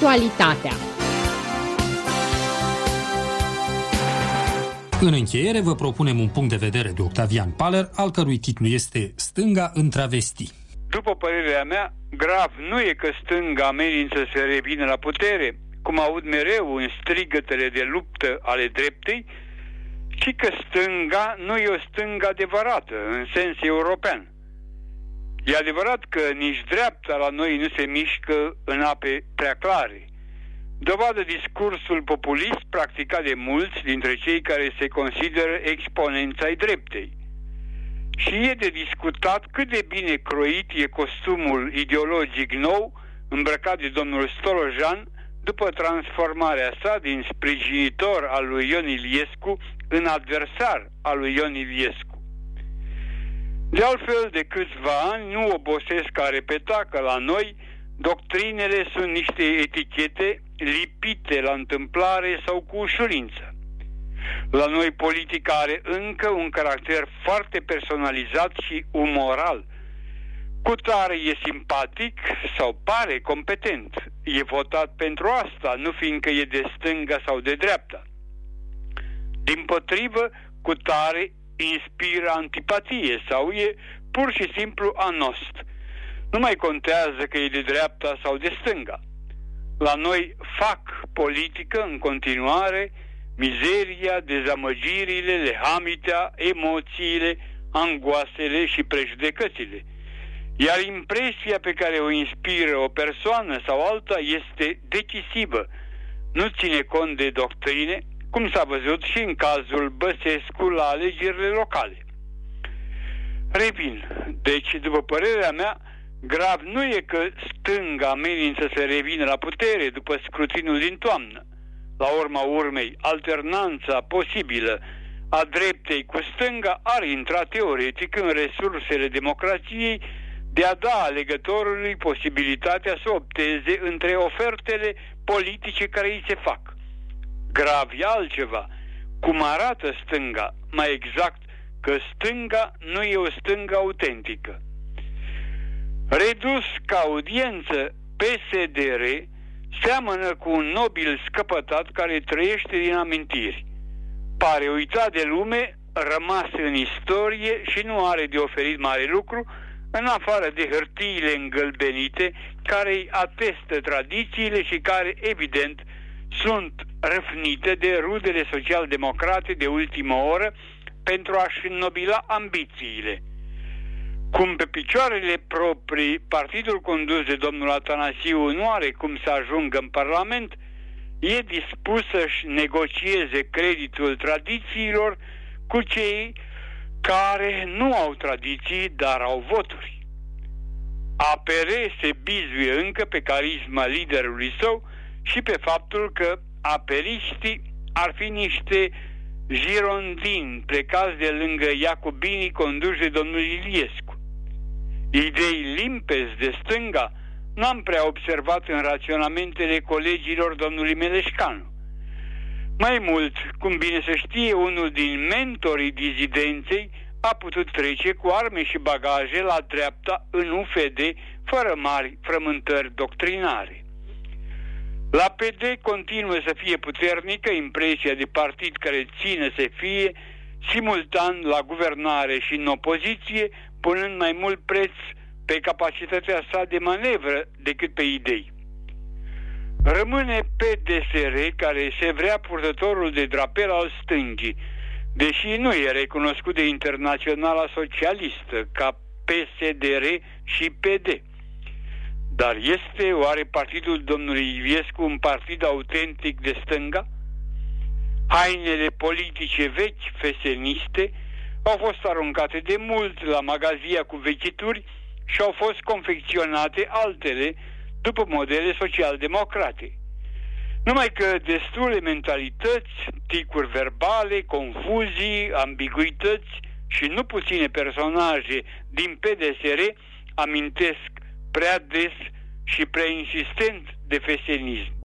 Actualitatea. În încheiere vă propunem un punct de vedere de Octavian Paler, al cărui titlu este Stânga în travesti. După părerea mea, grav nu e că stânga amenință să revină la putere, cum aud mereu în strigătele de luptă ale dreptei, ci că stânga nu e o stângă adevărată, în sens european. E adevărat că nici dreapta la noi nu se mișcă în ape prea clare. Dovadă discursul populist practicat de mulți dintre cei care se consideră exponenți ai dreptei. Și e de discutat cât de bine croit e costumul ideologic nou îmbrăcat de domnul Stolojan după transformarea sa din sprijinitor al lui Ion Iliescu în adversar al lui Ion Iliescu. De altfel, de câțiva ani nu obosesc a repeta că la noi doctrinele sunt niște etichete lipite la întâmplare sau cu ușurință. La noi politica are încă un caracter foarte personalizat și umoral. Cutare e simpatic sau pare competent. E votat pentru asta, nu fiindcă e de stânga sau de dreapta. Dimpotrivă, cutare inspiră antipatie sau e pur și simplu anost. Nu mai contează că e de dreapta sau de stânga. La noi fac politică în continuare mizeria, dezamăgirile, lehamitea, emoțiile, angoasele și prejudecățile. Iar impresia pe care o inspiră o persoană sau alta este decisivă. Nu ține cont de doctrine, cum s-a văzut și în cazul Băsescu la alegerile locale. Revin. Deci, după părerea mea, grav nu e că stânga amenință să revină la putere după scrutinul din toamnă. La urma urmei, alternanța posibilă a dreptei cu stânga ar intra teoretic în resursele democrației de a da alegătorului posibilitatea să opteze între ofertele politice care îi se fac. Grav e altceva. Cum arată stânga, mai exact că stânga nu e o stângă autentică. Redus ca audiență, PSDR seamănă cu un nobil scăpătat care trăiește din amintiri. Pare uitat de lume, rămas în istorie și nu are de oferit mare lucru, în afară de hârtiile îngălbenite care îi atestă tradițiile și care, evident, sunt răfnite de rudele social-democrate de ultimă oră pentru a-și înnobila ambițiile. Cum pe picioarele proprii partidul condus de domnul Atanasiu nu are cum să ajungă în Parlament, e dispus să-și negocieze creditul tradițiilor cu cei care nu au tradiții, dar au voturi. APR se bizuie încă pe carisma liderului său și pe faptul că aperiștii ar fi niște girondini plecați de lângă iacobinii conduși de domnul Iliescu. Idei limpezi de stânga n-am prea observat în raționamentele colegilor domnului Meleșcanu. Mai mult, cum bine se știe, unul din mentorii dizidenței a putut trece cu arme și bagaje la dreapta în UFD, fără mari frământări doctrinare. La PD continuă să fie puternică impresia de partid care ține să fie simultan la guvernare și în opoziție, punând mai mult preț pe capacitatea sa de manevră decât pe idei. Rămâne PDSR, care se vrea purtătorul de drapel al stângii, deși nu e recunoscut de Internaționala Socialistă ca PSDR și PD. Dar este oare partidul domnului Iliescu un partid autentic de stânga? Hainele politice vechi, feseniste, au fost aruncate de mult la magazia cu vechituri și au fost confecționate altele după modele social-democrate. Numai că destule mentalități, ticuri verbale, confuzii, ambiguități și nu puține personaje din PDSR amintesc prea des și prea insistent de fesenism.